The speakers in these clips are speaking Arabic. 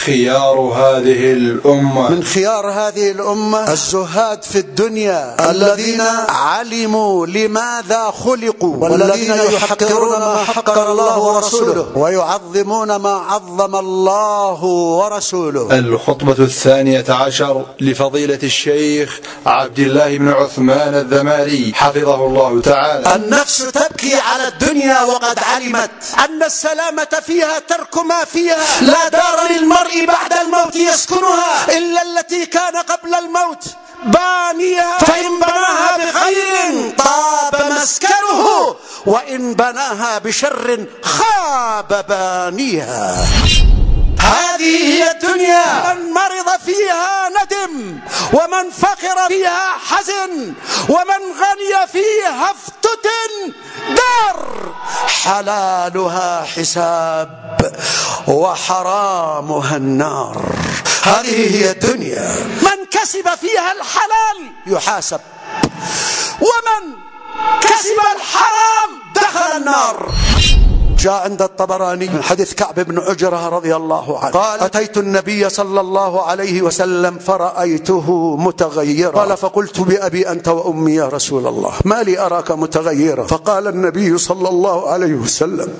خيار هذه الأمة. من خيار هذه الأمة الزهاد في الدنيا الذين علموا لماذا خلقوا، والذين يحقرون ما حقر الله ورسوله ويعظمون ما عظم الله ورسوله. الخطبة 12 لفضيلة الشيخ عبد الله بن عثمان الذماري حفظه الله تعالى. النفس تبكي على الدنيا وقد علمت أن السلامة فيها ترك ما فيها. لا دار للمرء بعد الموت يسكنها إلا التي كان قبل الموت بانيها، فإن بناها بخير طاب مسكنه وإن بناها بشر خاب بانيها. هذه هي الدنيا، من مرض فيها ندم، ومن فقر فيها حزن، ومن غني فيها افتتن. دار حلالها حساب وحرامها النار. هذه هي الدنيا، من كسب فيها الحلال يحاسب، ومن كسب الحرام دخل النار. جاء عند الطبراني من حديث كعب بن عجرة رضي الله عنه قال: أتيت النبي صلى الله عليه وسلم فرأيته متغيرا، قال: فقلت بأبي أنت وأمي يا رسول الله، ما لي أراك متغيرا؟ فقال النبي صلى الله عليه وسلم: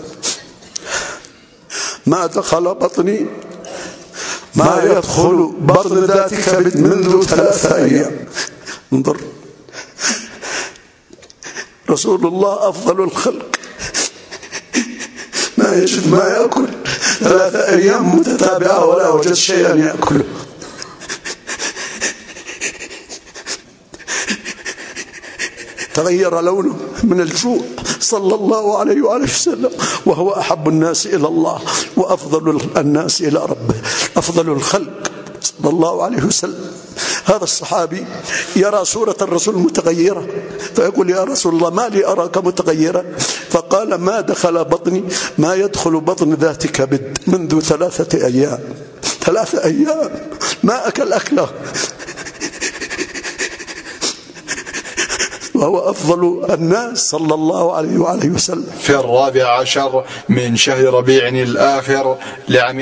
ما دخل بطني ما يدخل بطن ذاتك منذ 3 أيام. انظر، رسول الله أفضل الخلق ما يجد ما يأكل 3 أيام متتابعة ولا وجد شيئا يأكله. تغير لونه من الجوع صلى الله عليه وآله وسلم، وهو أحب الناس إلى الله وأفضل الناس إلى ربه، أفضل الخلق صلى الله عليه وسلم. هذا الصحابي يرى صورة الرسول متغيرة، فيقول: يا رسول الله ما لي أراك متغيرا؟ فقال: ما دخل بطني ما يدخل بطن ذاتك منذ 3 أيام. 3 أيام ما أكل أكله، وهو أفضل الناس صلى الله عليه وآله وسلم. في 14 من شهر ربيع الآخر لعام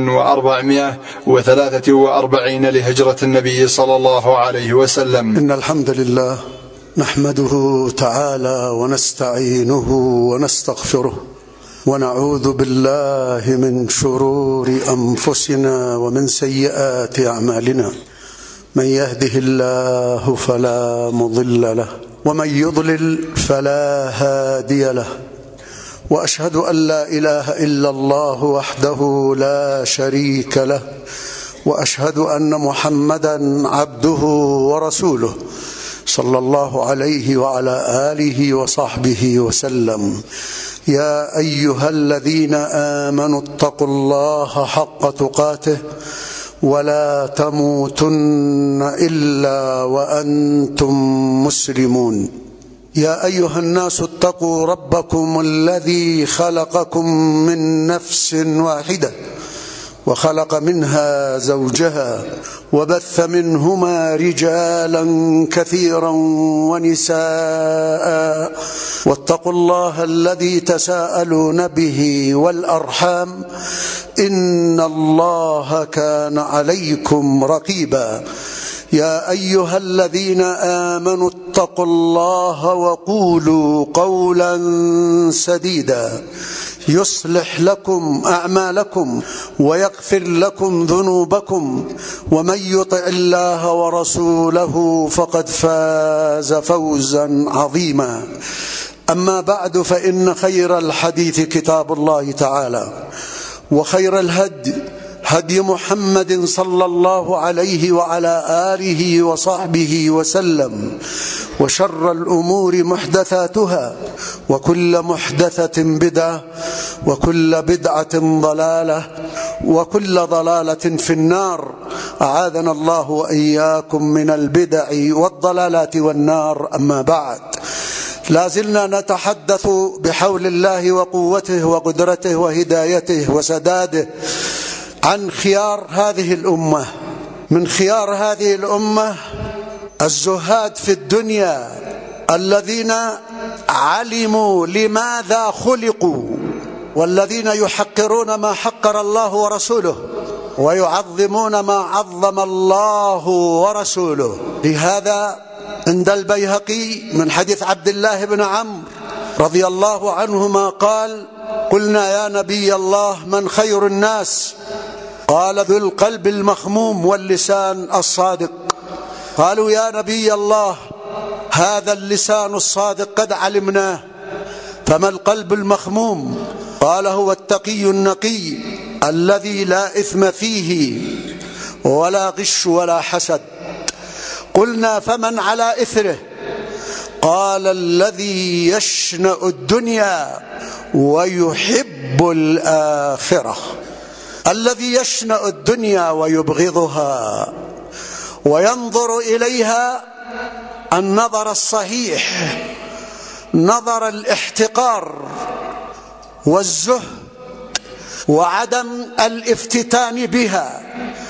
1443 لهجرة النبي صلى الله عليه وسلم. إن الحمد لله نحمده تعالى ونستعينه ونستغفره، ونعوذ بالله من شرور أنفسنا ومن سيئات أعمالنا. من يهده الله فلا مضل له، ومن يضلل فلا هادي له. وأشهد أن لا إله إلا الله وحده لا شريك له، وأشهد أن محمدا عبده ورسوله صلى الله عليه وعلى آله وصحبه وسلم. يا أيها الذين آمنوا اتقوا الله حق تقاته ولا تموتن إلا وأنتم مسلمون. يا أيها الناس اتقوا ربكم الذي خلقكم من نفس واحدة وخلق منها زوجها وبث منهما رجالا كثيرا ونساء، واتقوا الله الذي تساءلون به والأرحام إن الله كان عليكم رقيبا. يا أيها الذين آمنوا اتقوا الله وقولوا قولا سديدا يصلح لكم أعمالكم ويغفر لكم ذنوبكم، ومن يطع الله ورسوله فقد فاز فوزا عظيما. أما بعد، فإن خير الحديث كتاب الله تعالى، وخير الهدي هدي محمد صلى الله عليه وعلى آله وصحبه وسلم، وشر الأمور محدثاتها، وكل محدثة بدعة، وكل بدعة ضلالة، وكل ضلالة في النار. أعاذنا الله وإياكم من البدع والضلالات والنار. أما بعد، لازلنا نتحدث بحول الله وقوته وقدرته وهدايته وسداده عن خيار هذه الأمة. من خيار هذه الأمة الزهاد في الدنيا الذين علموا لماذا خلقوا، والذين يحقرون ما حقر الله ورسوله ويعظمون ما عظم الله ورسوله. لهذا عند البيهقي من حديث عبد الله بن عمرو رضي الله عنهما قال: قلنا يا نبي الله من خير الناس؟ قال: ذو القلب المخموم واللسان الصادق. قالوا: يا نبي الله هذا اللسان الصادق قد علمناه، فما القلب المخموم؟ قال: هو التقي النقي الذي لا إثم فيه ولا غش ولا حسد. قلنا: فمن على إثره؟ قال: الذي يشنأ الدنيا ويحب الآخرة. الذي يشنأ الدنيا ويبغضها وينظر إليها النظر الصحيح، نظر الاحتقار والزهد وعدم الافتتان بها،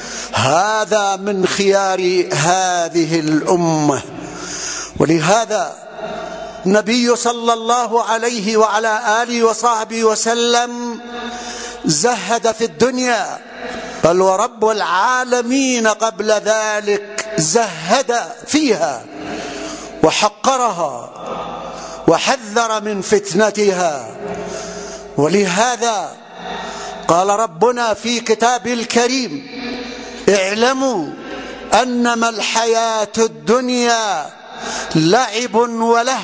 هذا من خيار هذه الأمة. ولهذا النبي صلى الله عليه وعلى آله وصحبه وسلم زهد في الدنيا، بل ورب العالمين قبل ذلك زهد فيها وحقرها وحذر من فتنتها. ولهذا قال ربنا في كتابه الكريم: اعلموا أنما الحياة الدنيا لعب ولهو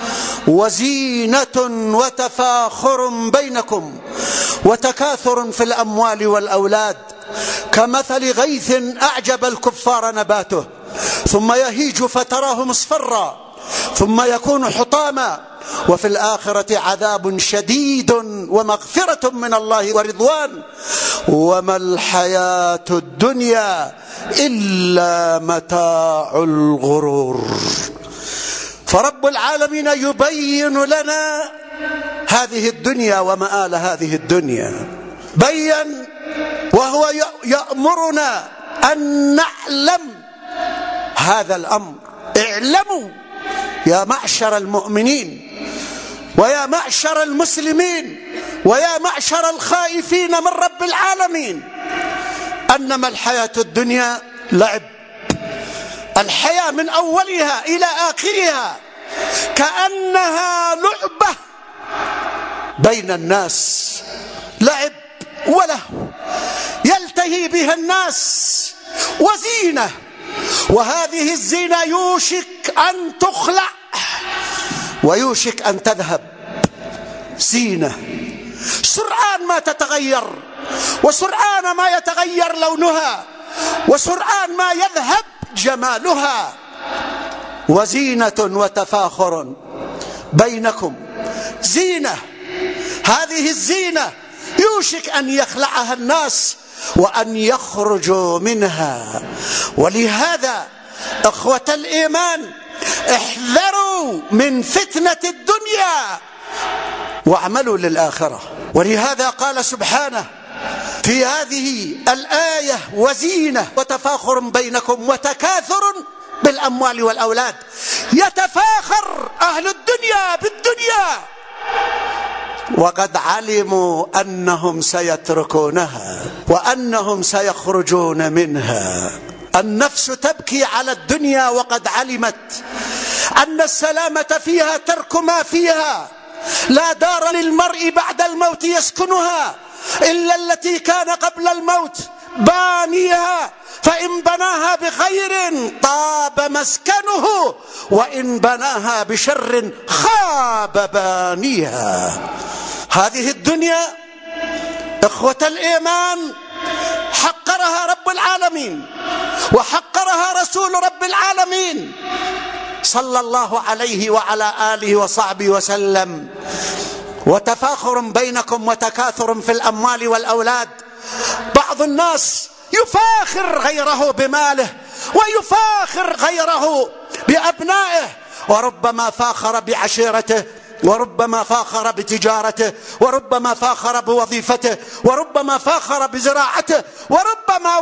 وزينة وتفاخر بينكم وتكاثر في الأموال والأولاد كمثل غيث أعجب الكفار نباته ثم يهيج فتراه مصفرا ثم يكون حطاما وفي الآخرة عذاب شديد ومغفرة من الله ورضوان وما الحياة الدنيا إلا متاع الغرور. فرب العالمين يبين لنا هذه الدنيا ومآل هذه الدنيا، بين وهو يأمرنا أن نعلم هذا الأمر. اعلموا يا معشر المؤمنين ويا معشر المسلمين ويا معشر الخائفين من رب العالمين أنما الحياة الدنيا لعب. الحياة من أولها إلى آخرها كأنها لعبة بين الناس، لعب ولهو يلتهي بها الناس وزينة، وهذه الزينة يوشك أن تخلع ويوشك أن تذهب. زينة سرعان ما تتغير وسرعان ما يتغير لونها وسرعان ما يذهب جمالها. وزينة وتفاخر بينكم، زينة، هذه الزينة يوشك أن يخلعها الناس وأن يخرجوا منها. ولهذا أخوة الإيمان احذروا من فتنة الدنيا واعملوا للآخرة. ولهذا قال سبحانه في هذه الآية: وزينة وتفاخر بينكم وتكاثر بالأموال والأولاد. يتفاخر أهل الدنيا بالدنيا وقد علموا أنهم سيتركونها وأنهم سيخرجون منها. النفس تبكي على الدنيا وقد علمت أن السلامة فيها ترك ما فيها. لا دار للمرء بعد الموت يسكنها إلا التي كان قبل الموت بانيها، فإن بناها بخير طاب مسكنه وإن بناها بشر خاب بانيها. هذه الدنيا إخوة الإيمان حقرها رب العالمين وحقرها رسول رب العالمين صلى الله عليه وعلى آله وصحبه وسلم. وتفاخر بينكم وتكاثر في الأموال والأولاد. بعض الناس يفاخر غيره بماله ويفاخر غيره بأبنائه، وربما فاخر بعشيرته وربما فاخر بتجارته وربما فاخر بوظيفته وربما فاخر بزراعته وربما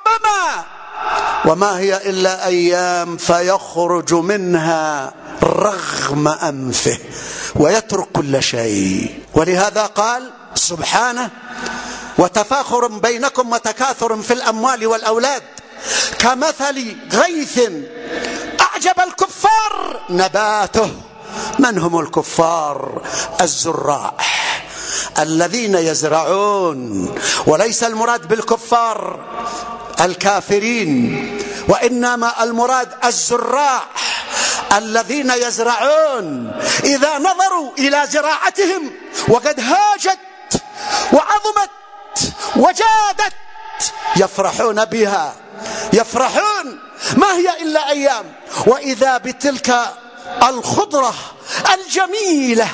وما هي إلا أيام فيخرج منها رغم أنفه ويترك كل شيء. ولهذا قال سبحانه: وتفاخر بينكم وتكاثر في الأموال والأولاد كمثل غيث أعجب الكفار نباته. من هم الكفار؟ الزراع الذين يزرعون، وليس المراد بالكفار الكافرين، وإنما المراد الزراع الذين يزرعون. إذا نظروا إلى زراعتهم وقد هاجت وعظمت وجادت يفرحون بها، يفرحون، ما هي إلا أيام، وإذا بتلك الخضرة الجميلة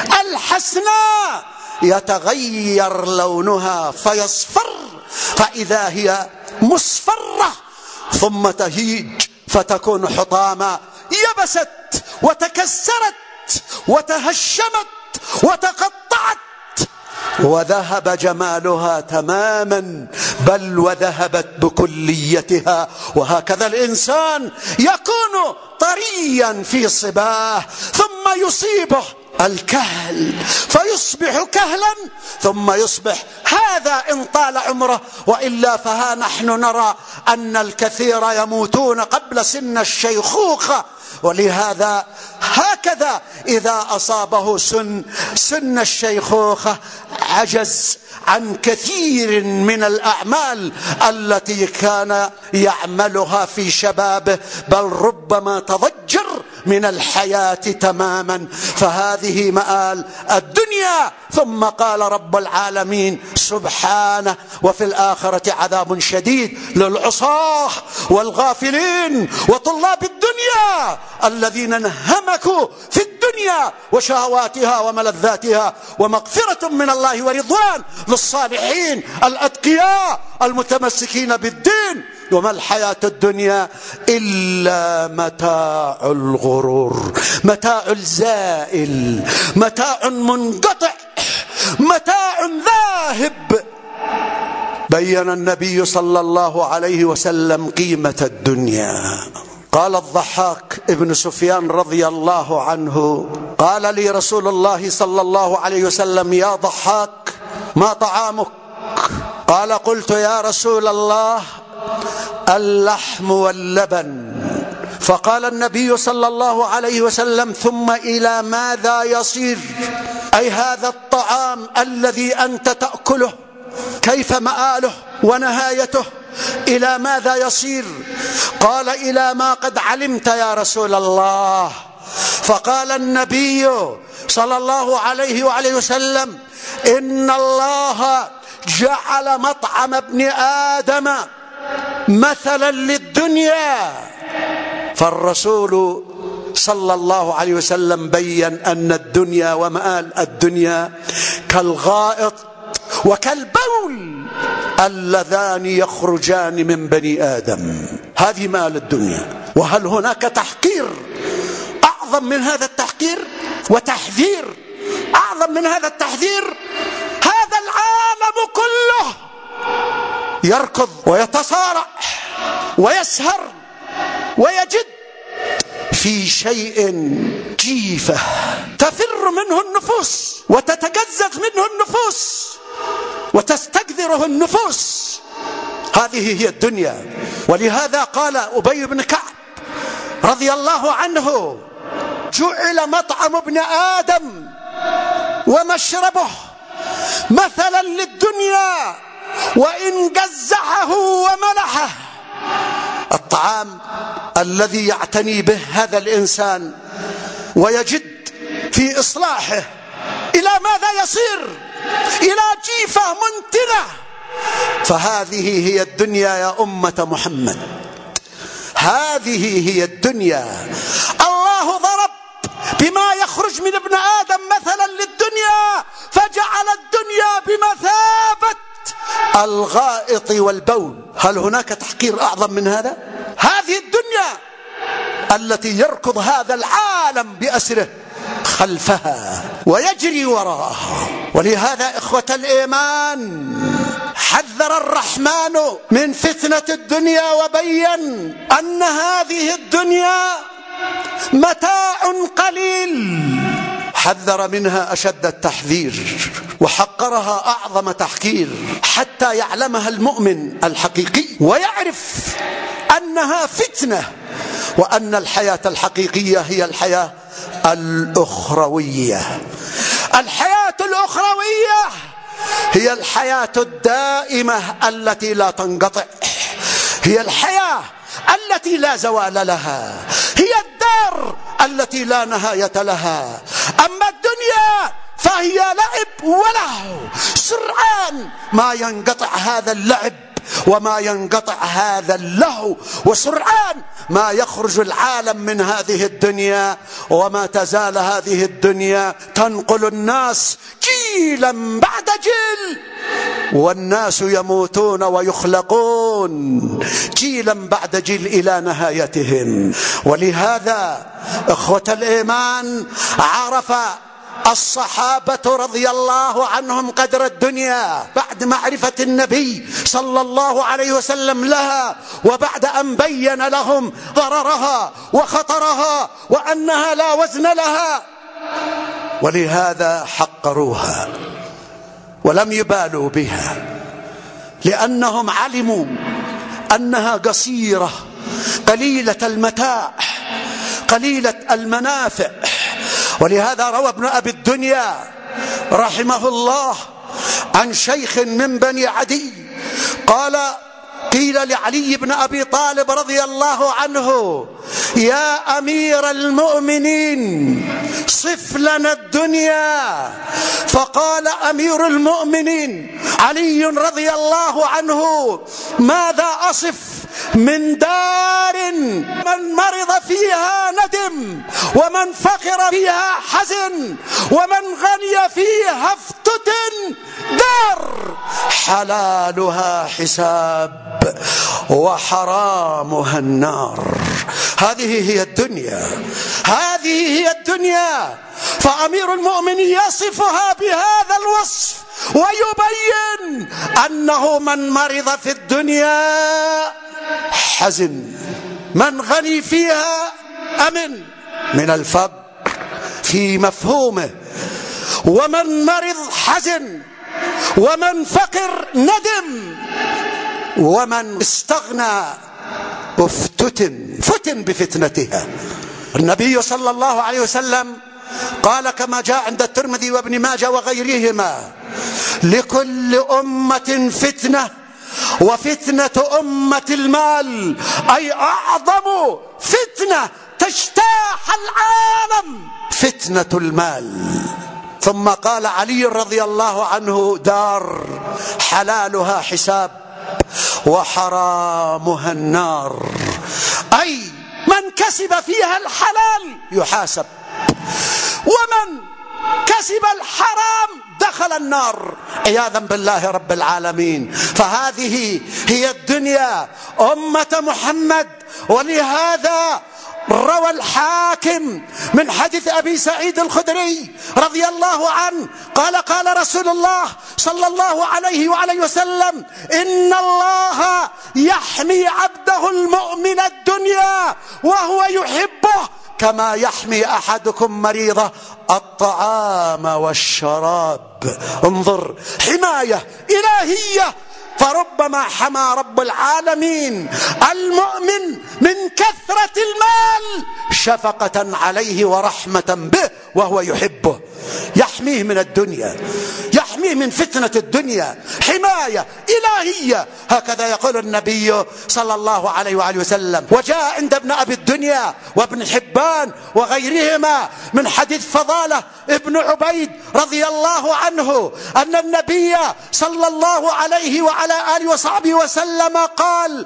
الحسناء يتغير لونها فيصفر، فإذا هي مصفرة ثم تهيج فتكون حطاما، يبست وتكسرت وتهشمت وتقطعت وذهب جمالها تماما، بل وذهبت بكليتها. وهكذا الإنسان يكون طريا في صباه ثم يصيبه الكهل فيصبح كهلا ثم يصبح هذا إن طال عمره، وإلا فها نحن نرى أن الكثير يموتون قبل سن الشيخوخة. ولهذا هكذا إذا أصابه سن الشيخوخة عجز عن كثير من الأعمال التي كان يعملها في شبابه، بل ربما تضجر من الحياة تماما. فهذه مآل الدنيا. ثم قال رب العالمين سبحانه: وفي الآخرة عذاب شديد للعصاة والغافلين وطلاب الدنيا الذين انهمكوا في الدنيا وشهواتها وملذاتها، ومغفرة من الله ورضوان للصالحين الأتقياء المتمسكين بالدين. وما الحياة الدنيا إلا متاع الغرور، متاع زائل، متاع منقطع، متاع ذاهب. بين النبي صلى الله عليه وسلم قيمة الدنيا. قال الضحاك ابن سفيان رضي الله عنه: قال لي رسول الله صلى الله عليه وسلم: يا ضحاك ما طعامك؟ قال: قلت يا رسول الله: اللحم واللبن. فقال النبي صلى الله عليه وسلم: ثم إلى ماذا يصير؟ أي هذا الطعام الذي أنت تأكله كيف مآله ونهايته؟ إلى ماذا يصير؟ قال: إلى ما قد علمت يا رسول الله. فقال النبي صلى الله عليه وآله وسلم: إن الله جعل مطعم ابن آدم مثلا للدنيا. فالرسول صلى الله عليه وسلم بين أن الدنيا ومآل الدنيا كالغائط وكالبول اللذان يخرجان من بني آدم. هذه مآل الدنيا. وهل هناك تحقير أعظم من هذا التحقير؟ وتحذير أعظم من هذا التحذير؟ هذا العالم كله يركض ويتصارع ويسهر ويجد في شيء جيفة تفر منه النفوس وتتجزز منه النفوس وتستكثره النفوس. هذه هي الدنيا. ولهذا قال أبي بن كعب رضي الله عنه: جعل مطعم ابن آدم ومشربه مثلا للدنيا وإن جزعه وملحه. الطعام الذي يعتني به هذا الإنسان ويجد في إصلاحه إلى ماذا يصير؟ إلى جيفة منتنة. فهذه هي الدنيا يا أمة محمد، هذه هي الدنيا. الله ضرب بما يخرج من ابن آدم مثلا للدنيا، فجعل الدنيا بمثابة الغائط والبول. هل هناك تحقير أعظم من هذا؟ هذه الدنيا التي يركض هذا العالم بأسره خلفها ويجري وراءها. ولهذا إخوة الإيمان حذر الرحمن من فتنة الدنيا وبين أن هذه الدنيا متاع قليل، حذر منها أشد التحذير. وحقرها أعظم تحقير، حتى يعلمها المؤمن الحقيقي ويعرف أنها فتنة، وأن الحياة الحقيقية هي الحياة الأخروية. الحياة الأخروية هي الحياة الدائمة التي لا تنقطع، هي الحياة التي لا زوال لها، هي الدار التي لا نهاية لها. أما الدنيا فهي لعب ولهو، سرعان ما ينقطع هذا اللعب وما ينقطع هذا اللهو، وسرعان ما يخرج العالم من هذه الدنيا، وما تزال هذه الدنيا تنقل الناس جيلا بعد جيل، والناس يموتون ويخلقون جيلا بعد جيل إلى نهايتهم. ولهذا إخوة الإيمان عرف الصحابة رضي الله عنهم قدر الدنيا بعد معرفة النبي صلى الله عليه وسلم لها، وبعد أن بين لهم ضررها وخطرها وأنها لا وزن لها، ولهذا حقروها ولم يبالوا بها، لأنهم علموا أنها قصيرة قليلة المتاع قليلة المنافع. ولهذا روى ابن أبي الدنيا رحمه الله عن شيخ من بني عدي قال: قيل لعلي بن أبي طالب رضي الله عنه: يا أمير المؤمنين صف لنا الدنيا. فقال أمير المؤمنين علي رضي الله عنه: ماذا أصف من دار من مرض فيها ندم، ومن فقر فيها حزن، ومن غني فيها افتتن، دار حلالها حساب وحرامها النار. هذه هي الدنيا، هذه هي الدنيا. فأمير المؤمنين يصفها بهذا الوصف ويبين أنه من مرض في الدنيا حزن، من غني فيها أمن من الفقر في مفهومه، ومن مرض حزن، ومن فقر ندم، ومن استغنى فتن بفتنتها. النبي صلى الله عليه وسلم قال كما جاء عند الترمذي وابن ماجه وغيرهما: لكل أمة فتنة، وفتنة أمة المال، أي أعظم فتنة تجتاح العالم فتنة المال. ثم قال علي رضي الله عنه: دار حلالها حساب وحرامها النار، أي من كسب فيها الحلال يحاسب، ومن كسب الحرام دخل النار عياذا بالله رب العالمين. فهذه هي الدنيا أمة محمد. ولهذا روى الحاكم من حديث أبي سعيد الخدري رضي الله عنه قال: قال رسول الله صلى الله عليه وعليه وسلم: إن الله يحمي عبده المؤمن الدنيا وهو يحبه كما يحمي أحدكم مريضه الطعام والشراب. انظر، حماية إلهية. فربما حمى رب العالمين المؤمن من كثرة المال شفقة عليه ورحمة به وهو يحبه، يحميه من الدنيا، يحميه من فتنة الدنيا، حماية إلهية. هكذا يقول النبي صلى الله عليه وآله وسلم. وجاء عند ابن أبي الدنيا وابن حبان وغيرهما من حديث فضالة ابن عبيد رضي الله عنه أن النبي صلى الله عليه وعلى آله وصحبه وسلم قال: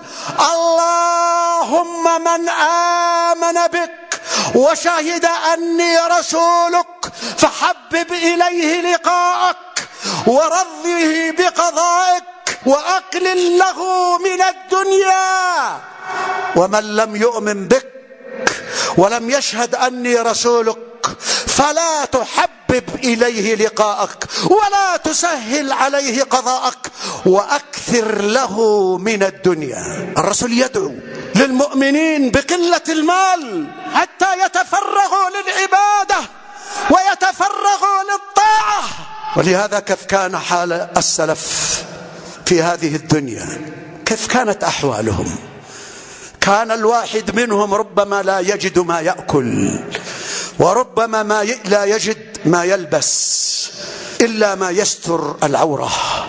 اللهم من آمن بك وشهد أني رسولك فحبب إليه لقاءك ورضه بقضائك وأقلل له من الدنيا. ومن لم يؤمن بك ولم يشهد أني رسولك فلا تحبب إليه لقاءك ولا تسهل عليه قضاءك وأكثر له من الدنيا. الرسول يدعو للمؤمنين بقلة المال حتى يتفرغوا للعبادة ويتفرغوا للطاعة ولهذا كيف كان حال السلف في هذه الدنيا؟ كيف كانت أحوالهم؟ كان الواحد منهم ربما لا يجد ما يأكل، وربما لا يجد ما يلبس إلا ما يستر العورة.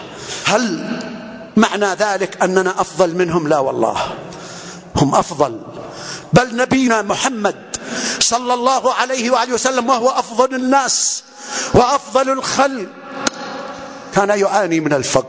هل معنى ذلك أننا أفضل منهم؟ لا والله، هم أفضل، بل نبينا محمد صلى الله عليه وآله وسلم وهو أفضل الناس وأفضل الخلق كان يعاني من الفقر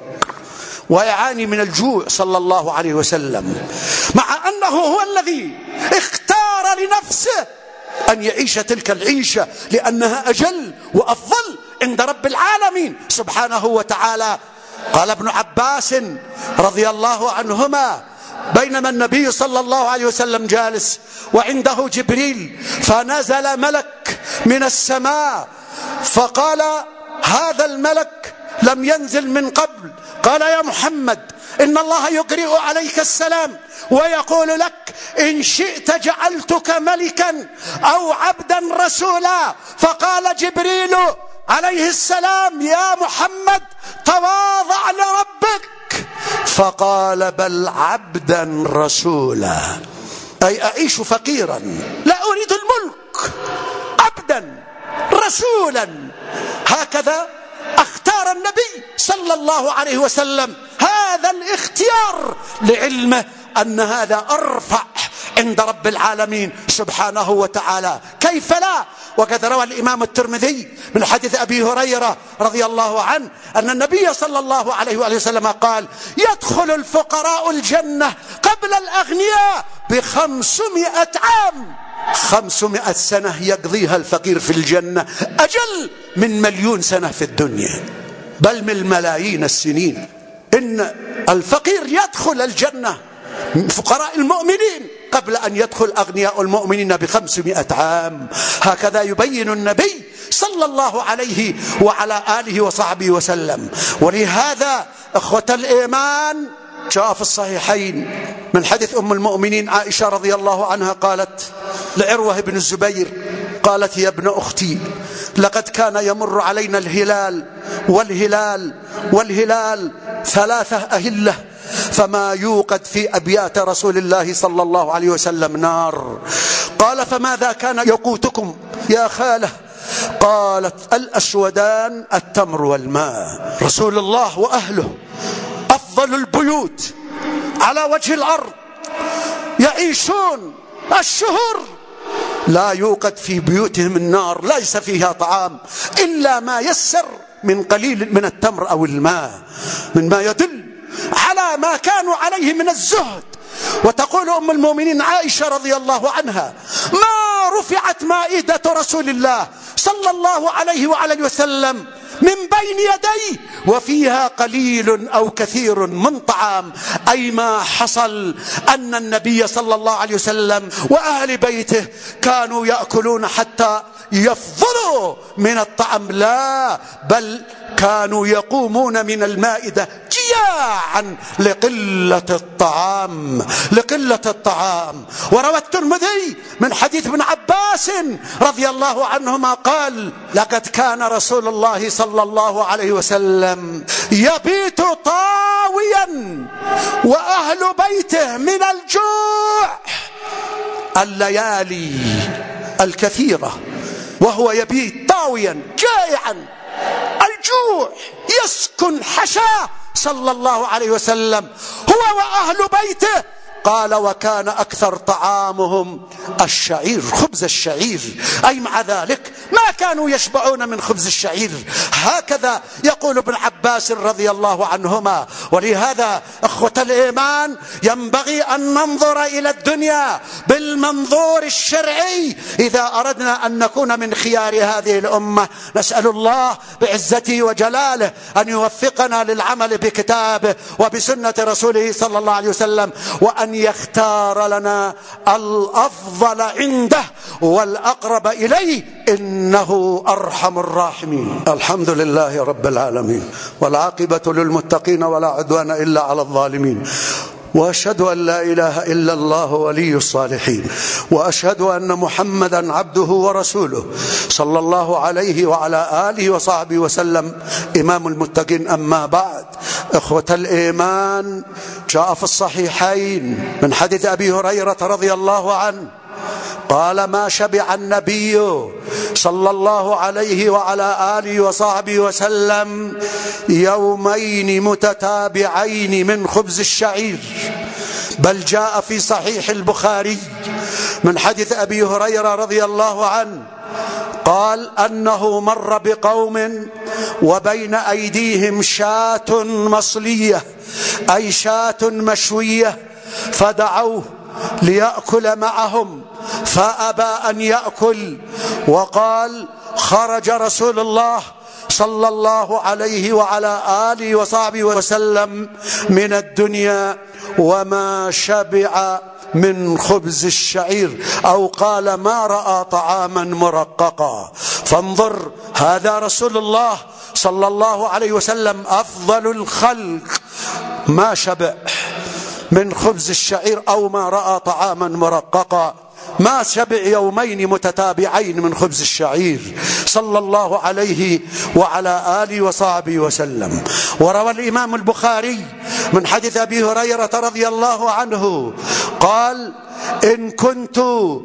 ويعاني من الجوع صلى الله عليه وسلم، مع أنه هو الذي اختار لنفسه أن يعيش تلك العيشة لأنها أجل وأفضل عند رب العالمين سبحانه وتعالى. قال ابن عباس رضي الله عنهما: بينما النبي صلى الله عليه وسلم جالس وعنده جبريل، فنزل ملك من السماء فقال: هذا الملك لم ينزل من قبل. قال: يا محمد، إن الله يقرئ عليك السلام ويقول لك: إن شئت جعلتك ملكا أو عبدا رسولا. فقال جبريل عليه السلام: يا محمد، تواضع لربك. فقال: بل عبدا رسولا، أي أعيش فقيرا، لا أريد الملك، عبدا رسولا. هكذا اختار النبي صلى الله عليه وسلم هذا الاختيار لعلمه أن هذا أرفع عند رب العالمين سبحانه وتعالى. كيف لا؟ وقد روى الإمام الترمذي من حديث أبي هريرة رضي الله عنه أن النبي صلى الله عليه وآله وسلم قال: يدخل الفقراء الجنة قبل الأغنياء ب500 عام. 500 سنة يقضيها الفقير في الجنة أجل من 1,000,000 سنة في الدنيا، بل من ملايين السنين. إن الفقير يدخل الجنة، فقراء المؤمنين، قبل أن يدخل أغنياء المؤمنين ب500 عام. هكذا يبين النبي صلى الله عليه وعلى آله وصحبه وسلم. ولهذا إخوة الإيمان جاء في الصحيحين من حديث أم المؤمنين عائشة رضي الله عنها قالت لعروة بن الزبير، قالت: يا ابن أختي، لقد كان يمر علينا الهلال والهلال والهلال 3 أهلة، فما يوقد في أبيات رسول الله صلى الله عليه وسلم نار. قال: فماذا كان يقوتكم يا خالة؟ قالت: الأسودان التمر والماء. رسول الله وأهله أفضل البيوت على وجه الأرض، يعيشون الشهور لا يوقد في بيوتهم النار، ليس فيها طعام إلا ما يسر من قليل من التمر أو الماء، مما يدل على ما كانوا عليه من الزهد. وتقول أم المؤمنين عائشة رضي الله عنها: ما رفعت مائدة رسول الله صلى الله عليه وعلى وسلم من بين يديه وفيها قليل أو كثير من طعام، أي ما حصل أن النبي صلى الله عليه وسلم وأهل بيته كانوا يأكلون حتى يفضلوا من الطعام، لا، بل كانوا يقومون من المائدة جياعا لقلة الطعام. وروى الترمذي من حديث ابن عباس رضي الله عنهما قال: لقد كان رسول الله صلى الله عليه وسلم يبيت طاويا وأهل بيته من الجوع الليالي الكثيرة، وهو يبيت طاويا جائعا، الجوع يسكن حشاه صلى الله عليه وسلم هو وأهل بيته. قال: وكان أكثر طعامهم الشعير، خبز الشعير، أي مع ذلك ما كانوا يشبعون من خبز الشعير. هكذا يقول ابن عباس رضي الله عنهما. ولهذا أخوة الإيمان ينبغي أن ننظر إلى الدنيا بالمنظور الشرعي إذا أردنا أن نكون من خيار هذه الأمة. نسأل الله بعزته وجلاله أن يوفقنا للعمل بكتابه وبسنة رسوله صلى الله عليه وسلم، وأن يختار لنا الأفضل عنده والأقرب إليه، إنه أرحم الراحمين. الحمد لله رب العالمين، والعاقبة للمتقين ولا عدوان إلا على الظالمين. وأشهد أن لا إله إلا الله ولي الصالحين، وأشهد أن محمدا عبده ورسوله صلى الله عليه وعلى آله وصحبه وسلم إمام المتقين. أما بعد، إخوة الإيمان، جاء في الصحيحين من حديث أبي هريرة رضي الله عنه قال: ما شبع النبي صلى الله عليه وعلى آله وصحبه وسلم يومين متتابعين من خبز الشعير. بل جاء في صحيح البخاري من حديث أبي هريرة رضي الله عنه قال أنه مر بقوم وبين أيديهم شاة مصلية، أي شاة مشوية، فدعوه ليأكل معهم فأبى أن يأكل، وقال: خرج رسول الله صلى الله عليه وعلى آله وصحبه وسلم من الدنيا وما شبع من خبز الشعير، أو قال: ما رأى طعاما مرققا. فانظر، هذا رسول الله صلى الله عليه وسلم أفضل الخلق، ما شبع من خبز الشعير أو ما رأى طعاما مرققا، ما شبع يومين متتابعين من خبز الشعير صلى الله عليه وعلى آله وصحبه وسلم. وروى الإمام البخاري من حديث أبي هريرة رضي الله عنه قال: إن كنت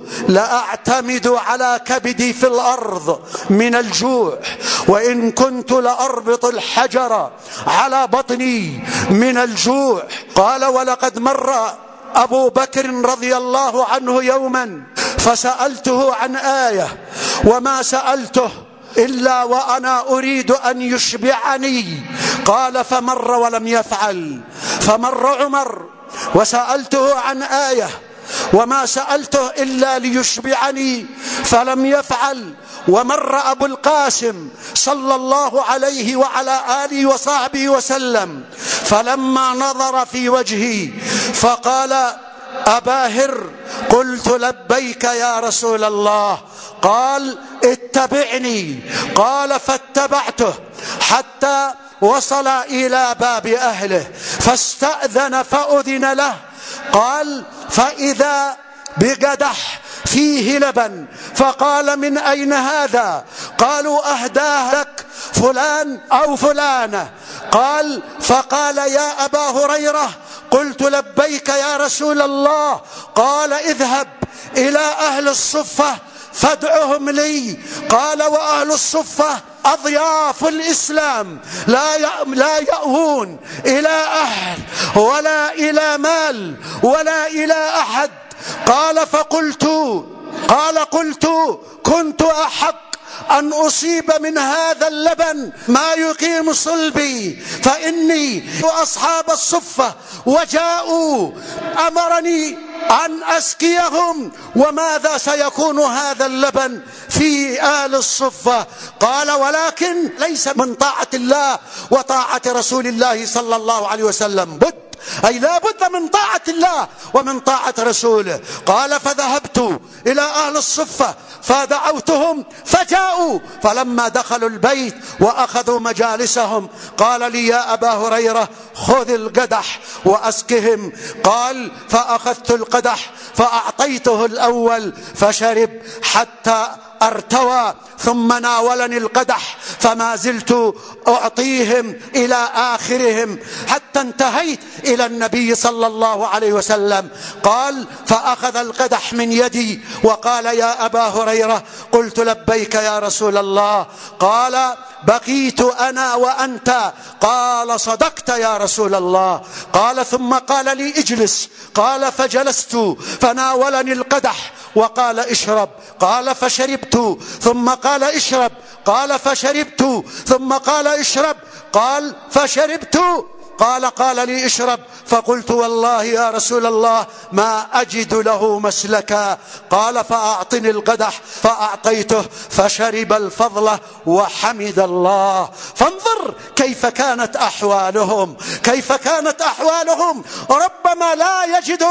لأعتمد على كبدي في الأرض من الجوع، وإن كنت لأربط الحجر على بطني من الجوع. قال: ولقد مر أبو بكر رضي الله عنه يوما فسألته عن آية، وما سألته إلا وأنا أريد أن يشبعني. قال: فمر ولم يفعل. فمر عمر وسألته عن آية، وما سألته إلا ليشبعني فلم يفعل. ومر أبو القاسم صلى الله عليه وعلى آله وصحبه وسلم فلما نظر في وجهي فقال: أباهر. قلت: لبيك يا رسول الله. قال: اتبعني. قال: فاتبعته حتى وصل إلى باب أهله فاستأذن فأذن له. قال: فإذا بقدح فيه لبن، فقال: من أين هذا؟ قالوا: أهداه لك فلان أو فلانة. قال: فقال: يا أبا هريرة. قلت: لبيك يا رسول الله. قال: اذهب إلى أهل الصفة فادعهم لي. قال: وأهل الصفة أضياف الإسلام، لا يأوون إلى أهل ولا إلى مال ولا إلى أحد. قال: قلت كنت أحق أن أصيب من هذا اللبن ما يقيم صلبي، فإني وأصحاب الصفة وجاءوا أمرني أن أسقيهم، وماذا سيكون هذا اللبن في آل الصفة؟ قال: ولكن ليس من طاعة الله وطاعة رسول الله صلى الله عليه وسلم بد، أي لا بد من طاعة الله ومن طاعة رسوله. قال: فذهبت إلى أهل الصفة فدعوتهم فجاءوا، فلما دخلوا البيت وأخذوا مجالسهم قال لي: يا أبا هريرة، خذ القدح وأسقهم. قال: فأخذت القدح فأعطيته الأول فشرب حتى ارتوى، ثم ناولني القدح فما زلت أعطيهم إلى آخرهم حتى انتهيت إلى النبي صلى الله عليه وسلم. قال: فأخذ القدح من يدي وقال: يا أبا هريرة. قلت: لبيك يا رسول الله. قال: بقيت أنا وأنت. قال: صدقت يا رسول الله. قال: ثم قال لي: اجلس. قال: فجلست فناولني القدح وقال: اشرب. قال: فشربت. ثم قال: اشرب. قال: فشربت. ثم قال: اشرب. قال: فشربت. قال لي: اشرب. فقلت: والله يا رسول الله ما أجد له مسلكا. قال: فأعطني القدح فأعطيته فشرب الفضلة وحمد الله. فانظر كيف كانت أحوالهم، كيف كانت أحوالهم. ربما لا يجد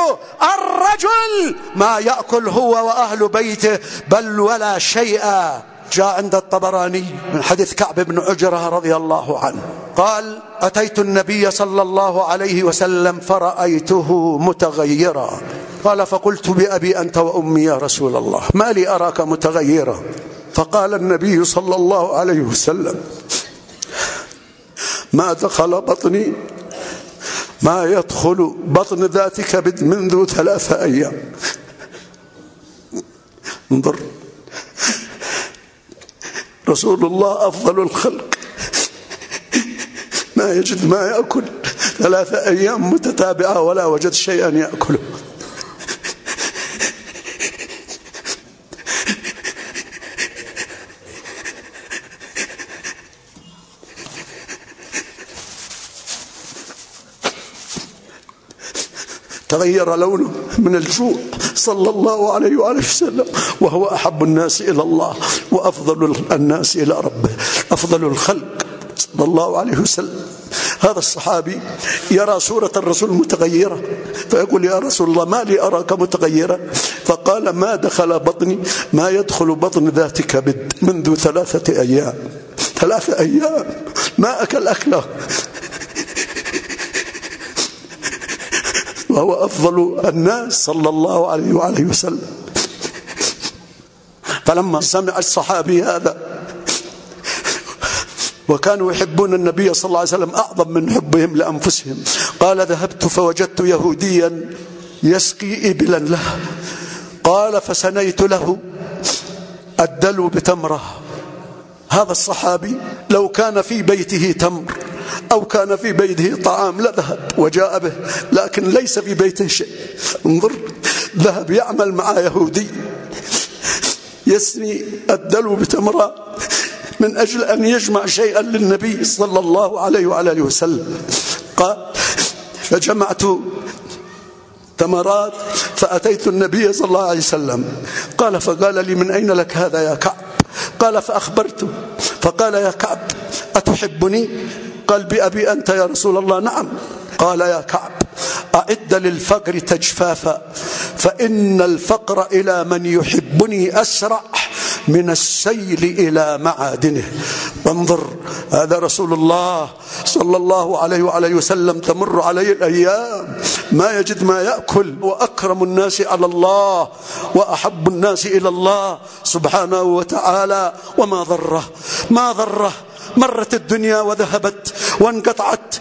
الرجل ما يأكل هو وأهل بيته، بل ولا شيئا. جاء عند الطبراني من حديث كعب بن عجرة رضي الله عنه قال: أتيت النبي صلى الله عليه وسلم فرأيته متغيرا. قال: فقلت: بأبي أنت وأمي يا رسول الله، ما لي أراك متغيرا؟ فقال النبي صلى الله عليه وسلم: ما دخل بطني ما يدخل بطن ذات كبد منذ 3 أيام. انظر، رسول الله أفضل الخلق ما يجد ما يأكل 3 أيام متتابعة ولا وجد شيئا يأكله. تغير لونه من الجوع صلى الله عليه وآله وسلم، وهو أحب الناس إلى الله وأفضل الناس إلى ربه، أفضل الخلق صلى الله عليه وسلم. هذا الصحابي يرى صورة الرسول متغيرة، فيقول: يا رسول الله ما لي أراك متغيرة؟ فقال: ما دخل بطني ما يدخل بطن ذات كبد منذ 3 أيام. 3 أيام ما أكل أكله، وهو أفضل الناس صلى الله عليه وآله وسلم. فلما سمع الصحابي هذا، وكانوا يحبون النبي صلى الله عليه وسلم أعظم من حبهم لأنفسهم، قال: ذهبت فوجدت يهوديا يسقي إبلا له، قال: فسنيت له الدلو بتمرة. هذا الصحابي لو كان في بيته تمر أو كان في بيته طعام لذهب وجاء به، لكن ليس في بيته شيء. انظر، ذهب يعمل مع يهودي يسني الدلو بتمرة من أجل أن يجمع شيئا للنبي صلى الله عليه وآله وسلم. قال: فجمعت تمرات فأتيت النبي صلى الله عليه وسلم. قال: فقال لي: من أين لك هذا يا كعب؟ قال: فأخبرته، فقال: يا كعب أتحبني؟ قال: بأبي أنت يا رسول الله. نعم. قال: يا كعب أعد للفقر تجفافا، فإن الفقر إلى من يحبني أسرع من السيل إلى معادنه. وانظر، هذا رسول الله صلى الله عليه وآله وسلم تمر عليه الأيام ما يجد ما يأكل، وأكرم الناس على الله وأحب الناس إلى الله سبحانه وتعالى. وما ضره ما ضره، مرت الدنيا وذهبت وانقطعت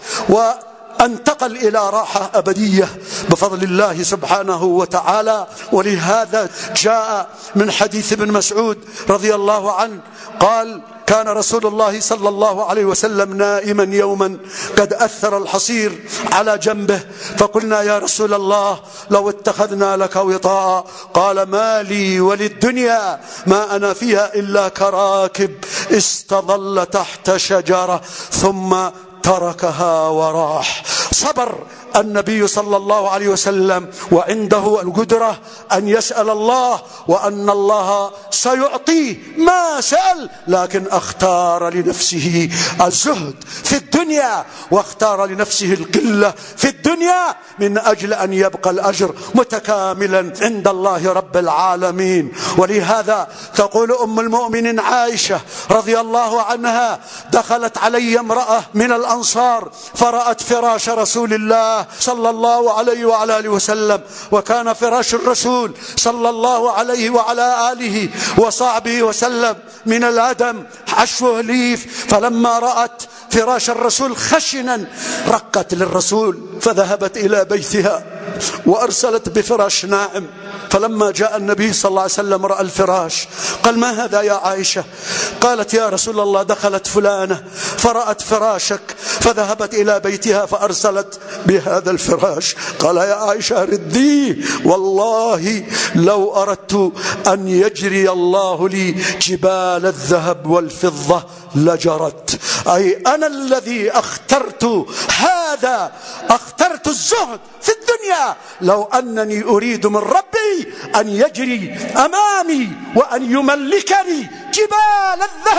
وانتقل إلى راحة أبدية بفضل الله سبحانه وتعالى. ولهذا جاء من حديث ابن مسعود رضي الله عنه قال: كان رسول الله صلى الله عليه وسلم نائما يوما قد أثر الحصير على جنبه، فقلنا: يا رسول الله لو اتخذنا لك وطاء. قال: ما لي وللدنيا ما أنا فيها إلا كراكب استظل تحت شجرة ثم تركها وراح. صبر النبي صلى الله عليه وسلم وعنده القدرة أن يسأل الله، وأن الله سيعطيه ما سأل، لكن اختار لنفسه الزهد في الدنيا واختار لنفسه القلة في الدنيا من أجل أن يبقى الأجر متكاملا عند الله رب العالمين. ولهذا تقول أم المؤمنين عائشة رضي الله عنها: دخلت علي امرأة من الأنصار فرأت فراش رسول الله صلى الله عليه وعلى آله وسلم، وكان فراش الرسول صلى الله عليه وعلى آله وصحبه وسلم من الأدم حشوه ليف. فلما رأت فراش الرسول خشنا رقت للرسول، فذهبت إلى بيتها وأرسلت بفراش ناعم. فلما جاء النبي صلى الله عليه وسلم رأى الفراش قال: ما هذا يا عائشة؟ قالت: يا رسول الله دخلت فلانة فرأت فراشك فذهبت إلى بيتها فأرسلت بهذا الفراش. قال: يا عائشة رديه، والله لو أردت أن يجري الله لي جبال الذهب والفضة لجرت. أي أنا الذي اخترت هذا، اخترت الزهد في الدنيا، لو أنني أريد من ربي أن يجري أمامي وأن يملكني جبال الذهب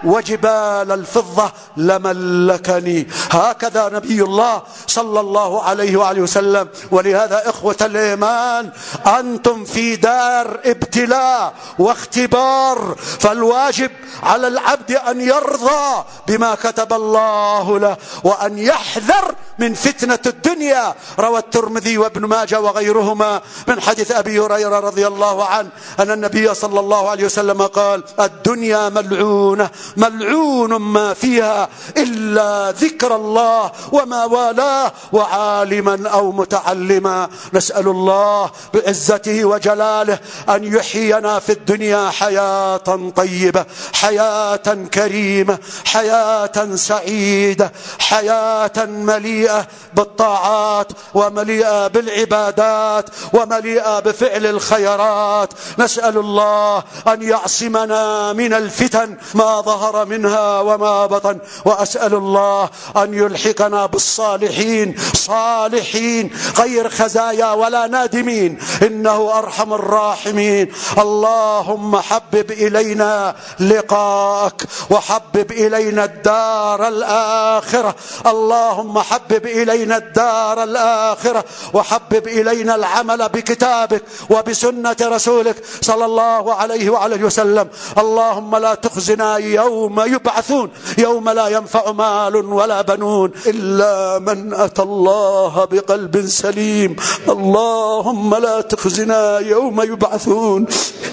وجبال الفضة لملكني. هكذا نبي الله صلى الله عليه وآله وسلم. ولهذا إخوة الإيمان أنتم في دار ابتلاء واختبار، فالواجب على العبد أن يرضى بما كتب الله له وأن يحذر من فتنة الدنيا. روى الترمذي وابن ماجه وغيرهما من حديث أبي هريرة رضي الله عنه أن النبي صلى الله عليه وسلم قال: الدنيا ملعونة، ملعون ما فيها إلا ذكر الله وما والاه وعالما أو متعلما. نسأل الله بعزته وجلاله أن يحيينا في الدنيا حياة طيبة، حياة كريمة، حياة سعيدة، حياة مليئة بالطاعات ومليئة بالعبادات ومليئة بفعل الخيرات. نسأل الله أن يعصمنا من الفتن ما ظهر منها وما بطن، وأسأل الله أن يلحقنا بالصالحين، صالحين غير خزايا ولا نادمين، إنه أرحم الراحمين. اللهم حبب إلينا لقاءك وحبب إلينا الدار الآخرة. اللهم حبب إلينا الدار الآخرة وحبب إلينا العمل بكتابك وبسنة رسولك صلى الله عليه وآله وسلم. اللهم لا تخزنا يوم يبعثون، يوم لا ينفع مال ولا بنون إلا من أتى الله بقلب سليم. اللهم لا تخزنا يوم يبعثون.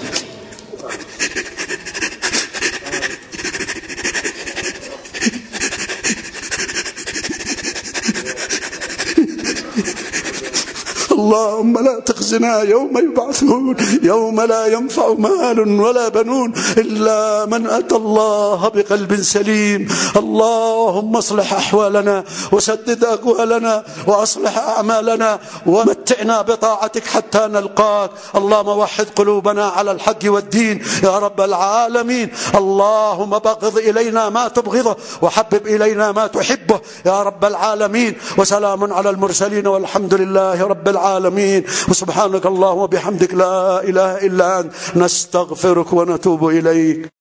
اللهم لا تخزنا يوم يبعثون، يوم لا ينفع مال ولا بنون إلا من أتى الله بقلب سليم. اللهم اصلح أحوالنا وسدد أقوالنا وأصلح أعمالنا ومتعنا بطاعتك حتى نلقاك. اللهم وحد قلوبنا على الحق والدين يا رب العالمين. اللهم بغض إلينا ما تبغضه وحبب إلينا ما تحبه يا رب العالمين. وسلام على المرسلين والحمد لله رب العالمين. وسبحانك اللهم وبحمدك لا إله إلا أنت، نستغفرك ونتوب إليك.